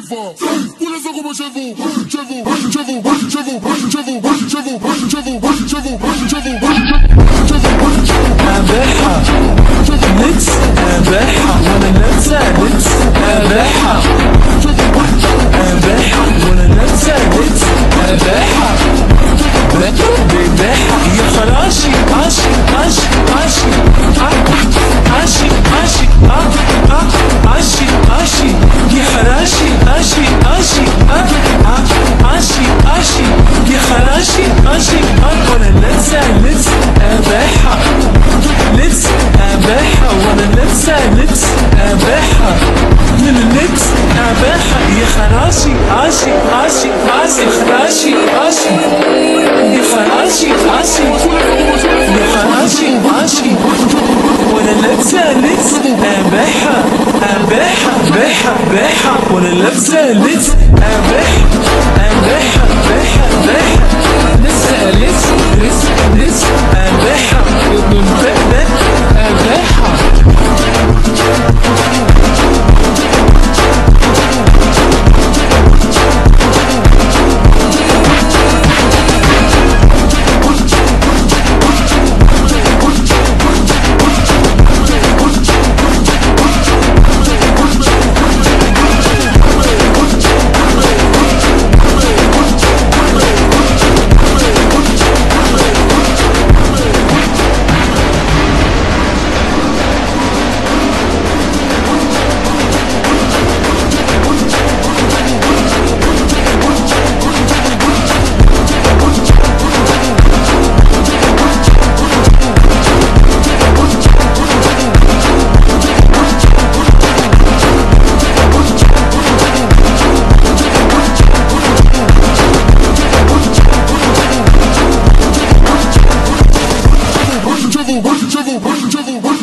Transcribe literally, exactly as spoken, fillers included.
fort. Pour les gens comme chez vous, chez vous, chez vous, chez vous, chez vous, chez vous, chez vous, chez vous, chez vous, أباحة ميكس أباحة وأنا ننسى ميكس أباحة أباحة وأنا ننسى ميكس أباحة بباحة يا خراشي عاشي عاشي عاشي عاشي عاشي عاشي عاشي يا خراشي عاشي عاشي عاشي عاشي يا خراشي عاشي وأنا ننسى ميكس أباحة لبس أباحة وأنا لابسة لبس أباحة من اللبس أباحة يا خراشي عاشي عاشي عاشي خراشي عاشي يا خراشي عاشي يا خراشي عاشي وأنا لابسة لبس أباحة أباحة باحة باحة وأنا لابسة لبس أباحة أباحة باحة باحة لبسة لبس لبس لبس أباحة من بلد أباحة chez vous, chez vous, chez vous,